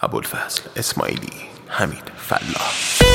ابوالفضل اسماعیلی، حمید فلاح.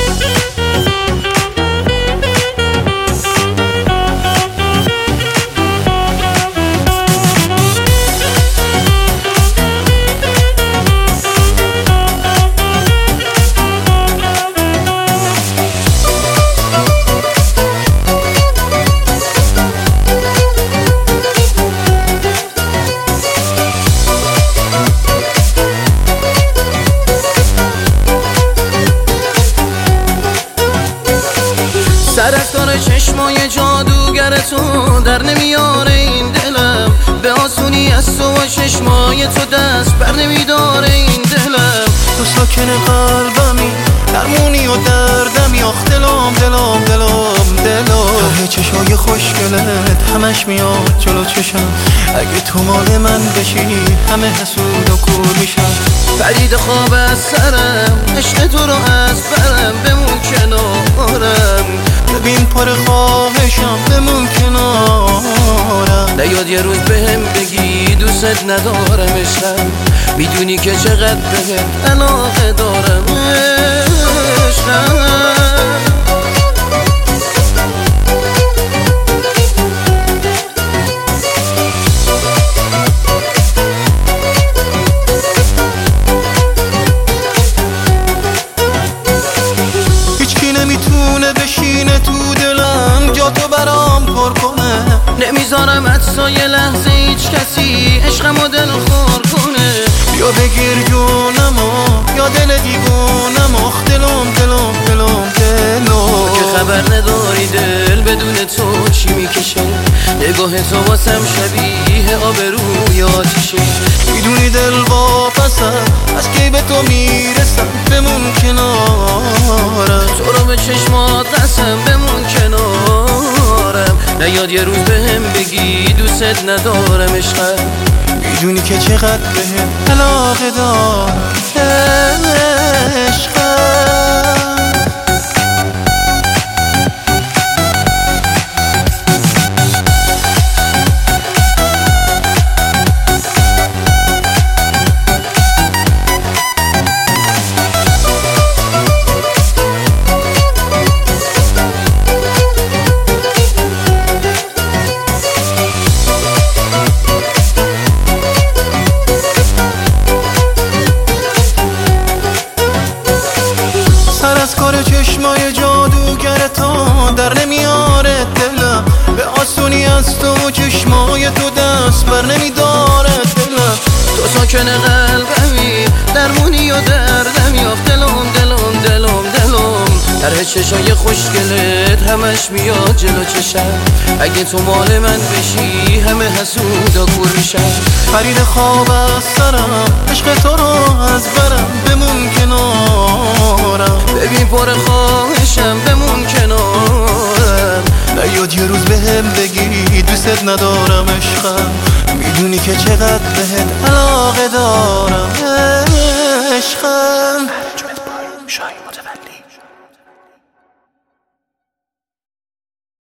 سر از کار چشمای جادوگر تو در نمیاره این دلم، به آسونی از تو و چشمای تو دست بر نمیداره این دلم. تو ساکن قلبمی، درمونی و دردمی، آخ دلم دلم دلم دلم. ته چشای خوشگلت همش میاد جلو چشم، اگه تو مال من بشی همه حسود و کور میشم. پرید خواب از سرم، عشق تو رو از برم، بمون کنارم. ببین پر خواهشم، بمون کنارم. نیاد یه روز بهم بگی دوست ندارم عشقم، میدونی که چقدر بهت علاقه دارم عشقم. نمیتونه بشینه تو دلم، جا تو برام پر کنه. نمیذارم حتی یه لحظه هیچ کسی عشقمو دل خور کنه. یا بگیر جونمو یا دل دیوونم، آخ دلم دلم دلم دلم. که خبر نداری دل بدون تو چی میکشه، نگاه تو واسم شبیه آبروی آتیشه. میدونی دل واپسم، از کی به تو میرسم، بمون کنارم. تو رو به چشمات قسم، بمون کنارم. نیاد یه روز بهم بگی دوست ندارم عشقم، میدونی که چقدر بهم علاقه دارم عشقم. از کار چشمای جادوگر تو در نمیاره دلم، به آسونی از تو و چشمای تو دست بر نمیداره دلم. تو ساکن قلبمی، درمونی و دردمی، آخ دلم دلم دلم دلم. در چشای خوشگلت همش میاد جلو چشم، اگه تو مال من بشی همه حسودا کور میشن. پرید خواب از سرم، عشق تو رو از برم، بمون کنارم. ببین پر خواهشم، بمون کنارم. نیاد یه روز بهم بگی دوست ندارم عشقم، میدونی که چقدر بهت علاقه دارم.